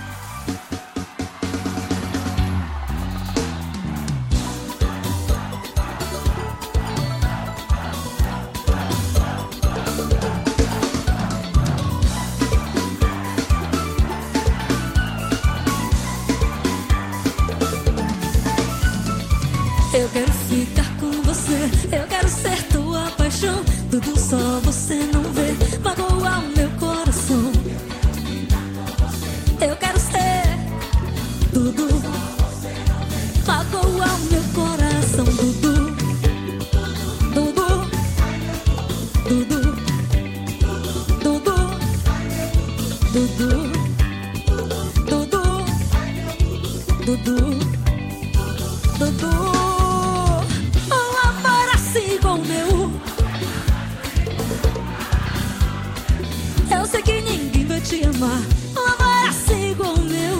Eu quero ficar com você, eu quero ser tua paixão. Tudo só você não vê, magoa o meu coração. Eu quero ser tudo, magoa o meu coração. Dudu, Dudu, Dudu, Dudu, Dudu, Dudu, Dudu, Dudu. Eu sei que ninguém vai te amar, um amor assim igual o meu.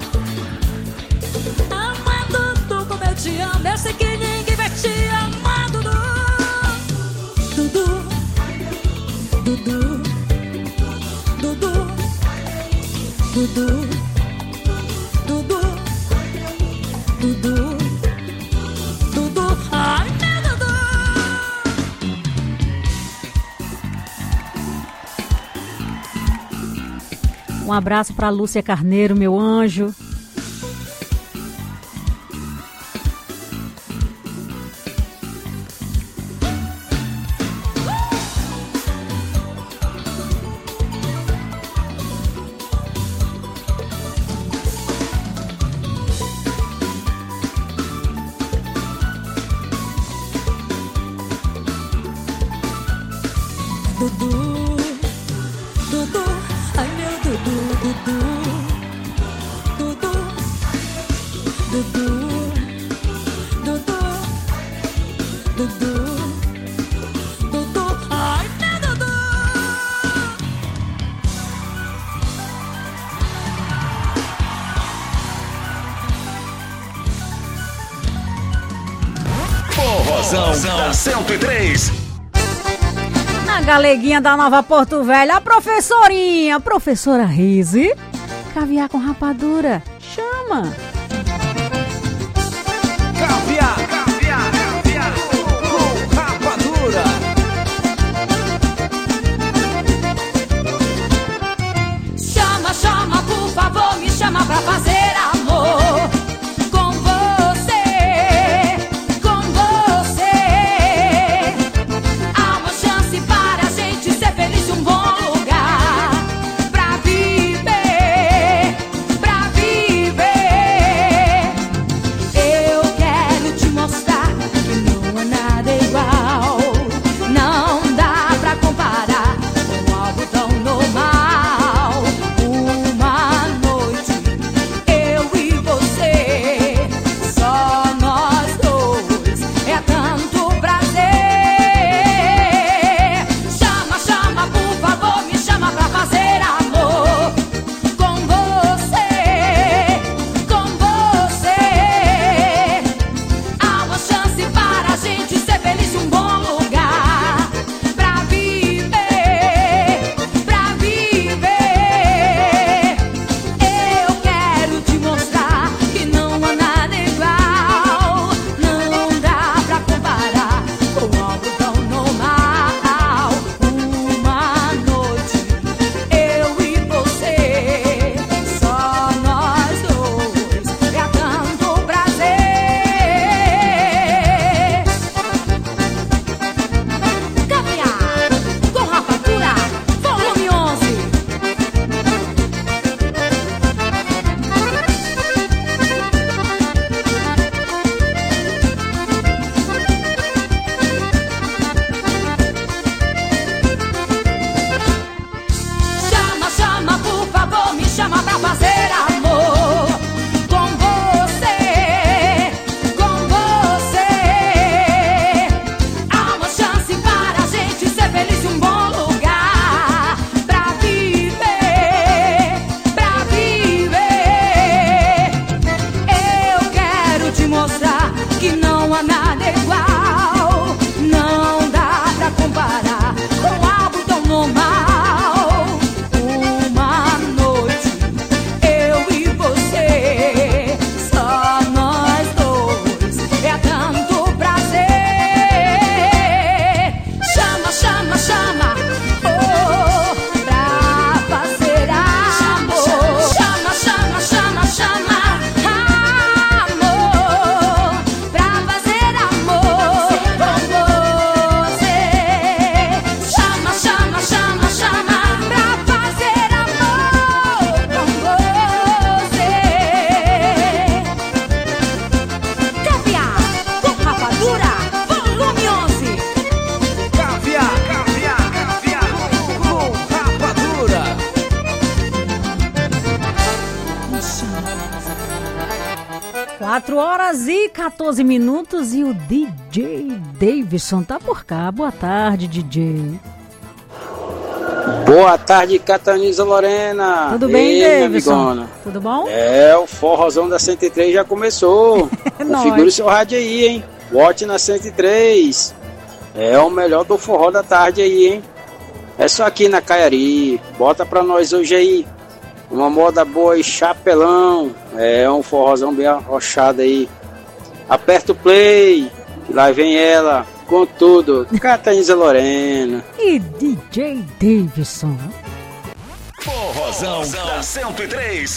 Amando tu como eu te amo, eu sei que ninguém vai te amar, Dudu. Dudu, Dudu, Dudu, Dudu, Dudu, Dudu, Dudu, ai meu Dudu. Um abraço para Lúcia Carneiro, meu anjo. Dudu, Dudu, ai meu Dudu, Dudu, Forrozão da 103. A galeguinha da Nova Porto Velho, a professora Rise, caviar com rapadura, chama. Caviar com rapadura. Chama, por favor, me chama pra fazer amor. Com você. Há uma chance para a gente ser feliz, um bom lugar pra viver. Eu quero te mostrar que não há nada igual. Não dá pra comparar com algo tão normal. Horas e 14 minutos e o DJ Davidson tá por cá. Boa tarde, DJ. Boa tarde, Cataniza Lorena. Tudo bem, Davidson? Tudo bom? O Forrozão da 103 já começou. Configure o seu rádio aí, hein? Bote na 103. É o melhor do forró da tarde aí, hein? É só aqui na Caiari. Bota pra nós hoje aí uma moda boa e chapelão. É um forrozão bem arrochado aí. Aperta o play, que lá vem ela com tudo. Cataniza Lorena e DJ Davidson. Forrozão da 103.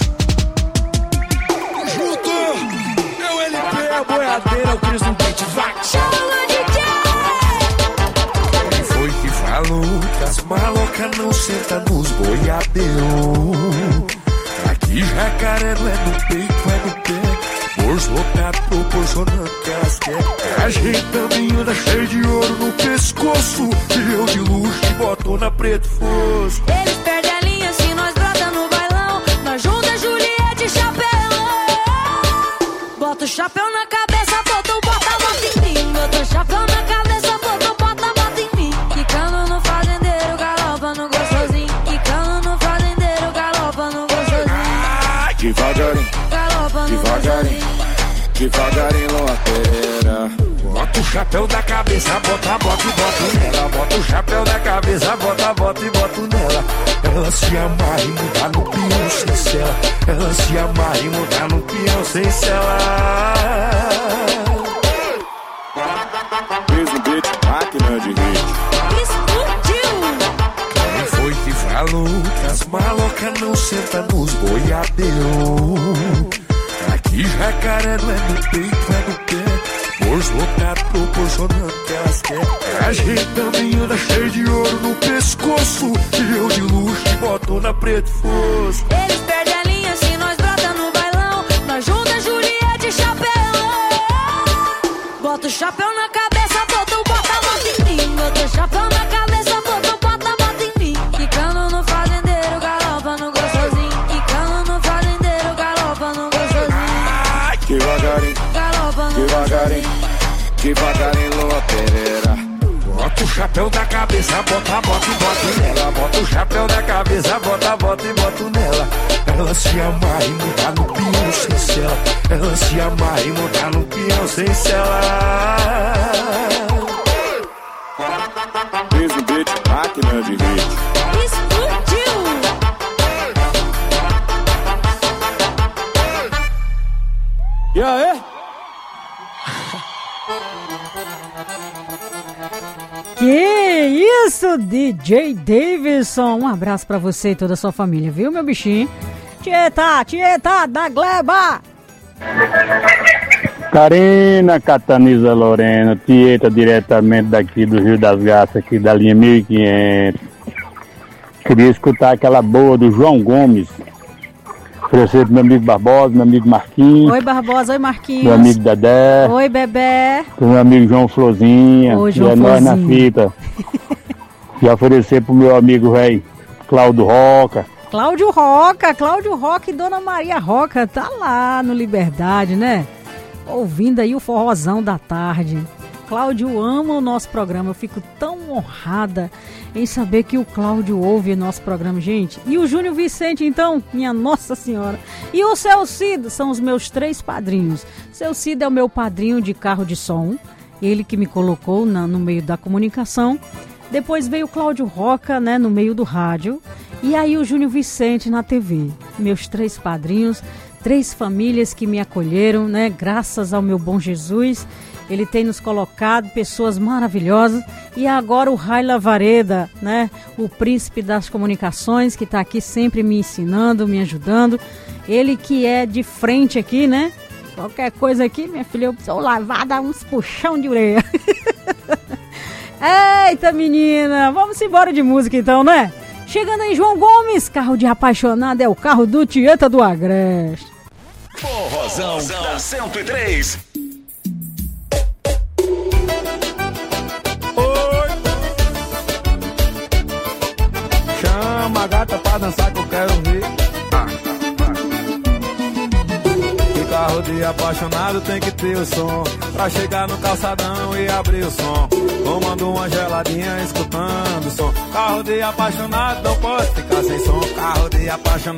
Junto, eu LP, a boiadeira, o Cris no beat, vai. Chama, DJ! Quem foi que falou que as malocas não sentam nos boiadeiros? Aqui jacaré não é no peito, é no pé. Bolso lotado proporcionando casquete. A gente também anda cheio de ouro no pescoço. E eu de luxo e botona preto fosco. Eles perdem a linha se nós brota no bailão. Nós junta Juliette e chapelão. Bota o chapéu na cabeça, bota a moto em mim. Bota o chapéu na cabeça, bota a moto em mim. Quicando no fazendeiro, galopa no gostosinho. Quicando no fazendeiro, galopa no gostosinho. Devagarinho, galopa no devagarinho, devagarinho, loteira. Bota o chapéu da cabeça, bota e boto nela. Bota o chapéu da cabeça, bota e boto nela. Ela se amarra e muda no peão sem cela. Ela se amarra e muda no peão sem cela. Fez um beat, máquina de hit. Quem foi que falou que as malocas não sentam nos boiadeiros? Aqui Jacaré não é no peito, é no pé. Força lotado proporcionando que elas querem. A gente também anda cheio de ouro no pescoço. E eu de luxo e boto na preto fosco. Eles perdem a linha se nós brota no bailão. Nós junta Juliette e chapelão. Bota o chapéu na cabeça, bota a bota em mim. Bota o chapéu na cabeça, bota a bota em mim. Quicando no fazendeiro, galopa no gostosinho. Quicando no fazendeiro, galopa no gostosinho. Devagarinho, galopa no devagarinho. Devagarinho, Lua Pereira. Bota o chapéu da cabeça, bota e boto nela. Bota o chapéu da cabeça, bota e boto nela. Ela se amarra e muda no peão sem cela. Ela se amarra e muda no peão sem cela. Fez um beat, máquina de hit. Explodiu! E aí? Que isso, DJ Davidson. Um abraço pra você e toda a sua família, viu, meu bichinho? Tieta, da Gleba. Karina Cataniza Lorena, Tieta, diretamente daqui do Rio das Garças, aqui da linha 1500. Queria escutar aquela boa do João Gomes. Oferecer pro meu amigo Barbosa, meu amigo Marquinhos. Oi, Barbosa, oi, Marquinhos. Meu amigo Dedé. Oi, Bebé. Pro meu amigo João Florzinha. Oi, João e é nós na fita. E oferecer pro meu amigo velho Cláudio Roca. Cláudio Roca e Dona Maria Roca, tá lá no Liberdade, né? Ouvindo aí o forrozão da tarde. Cláudio ama o nosso programa, eu fico tão honrada em saber que o Cláudio ouve o nosso programa, gente. E o Júnior Vicente, então, minha Nossa Senhora. E o Seu Cid, são os meus 3 padrinhos. Seu Cid é o meu padrinho de carro de som, ele que me colocou no meio da comunicação. Depois veio o Cláudio Roca, né, no meio do rádio. E aí o Júnior Vicente na TV. Meus 3 padrinhos, 3 famílias que me acolheram, né, graças ao meu bom Jesus. Ele tem nos colocado pessoas maravilhosas. E agora o Raila Vareda, né? O príncipe das comunicações, que está aqui sempre me ensinando, me ajudando. Ele que é de frente aqui, né? Qualquer coisa aqui, minha filha, eu preciso lavar, dar uns puxão de orelha. Eita, menina! Vamos embora de música então, né? Chegando aí, João Gomes, carro de apaixonado, é o carro do Tieta do Agreste. Forrozão da 103. Chama a gata pra dançar que eu quero ver. Que carro de apaixonado tem que ter o som pra chegar no calçadão e abrir o som. Tomando uma geladinha, escutando o som. Carro de apaixonado não pode ficar sem som. Carro de apaixonado